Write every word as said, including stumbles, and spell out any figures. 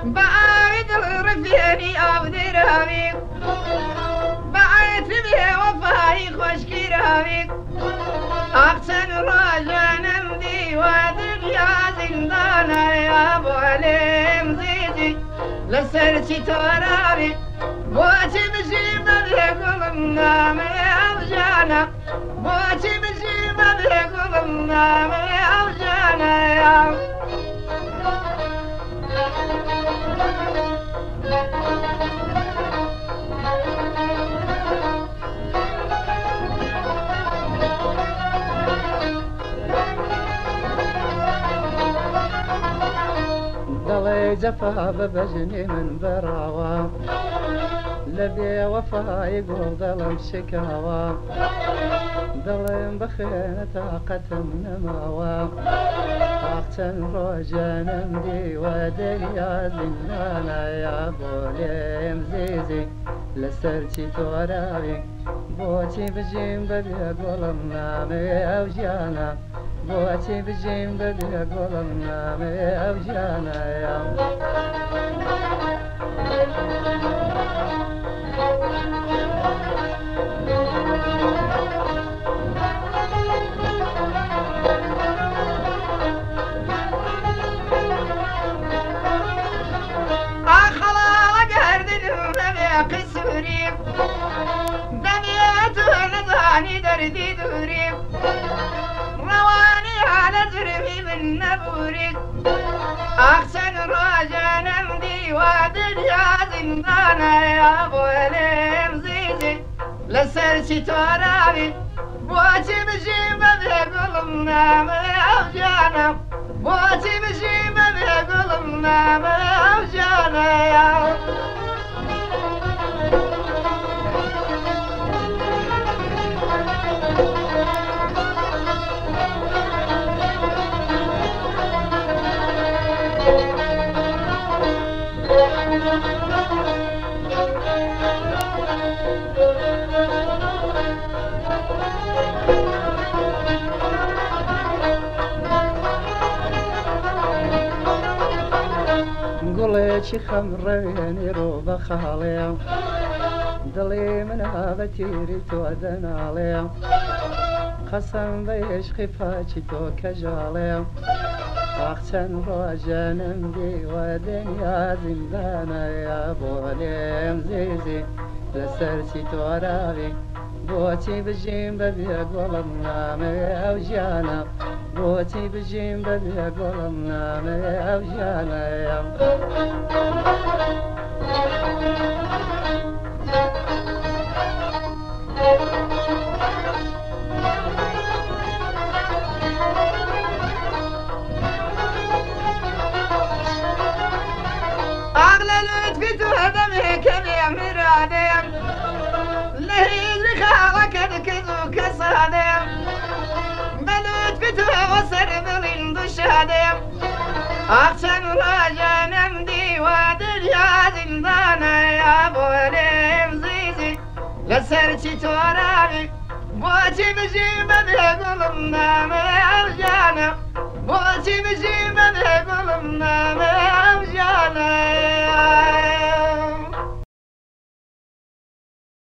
بعيد الرفياني أو درامي بعيد به وفاي خشكي رامي أحسن راجع نمدي ودنيا زندانا يا أبو عليم زيدي لسرتي ترامي بوتي مجيبة بقلنا من أوجانا بوتي مجيبة بقلنا من أوجانا يا ضلي جفا ببجني من براوة لبي وفا يقول ظلم شكاوى ظلم بخينة طاقة نماوى أحسن روجا نمدي ودنيا زنانا يا بولي مزيزي لسرتي تورابي بوتي بجيم ببي قولنا مي أوجانا بوتي بجيم ببي قولنا مي أوجانا يا قسوري دميت ونضاني دردي دوري رواني على زرفي من نبوري أحسن راجع نمدي ودنيا زندانا يا أبو عليم زيزي لسرتي ترابي بوتي بجيبة بقلنا من أوجانا بوتي بجيبة بقلنا من أوجانا يا قولي خمريني روبا خالي ضلي من هذا تيري تودن علي خصم بيش خفاتي تو كجالي أحسن روجا نمدي ودنيا زندانا يا بولي مزيزي لسرتي تورابي بوتي بجيم ببي قولنا مي أوجانا بوتي بجيم ببي قولنا مي أوجانا يا أغلى لطفي تهدمي كم يا مرادم لهيد بخالك الكذو كصادم بلطفي توصل بلين دشادم أحسن راجع نمدي ودنيا زندانا يا أبو عليم زيزي لسرتي تورابي بوتي بجيبة بقلنا من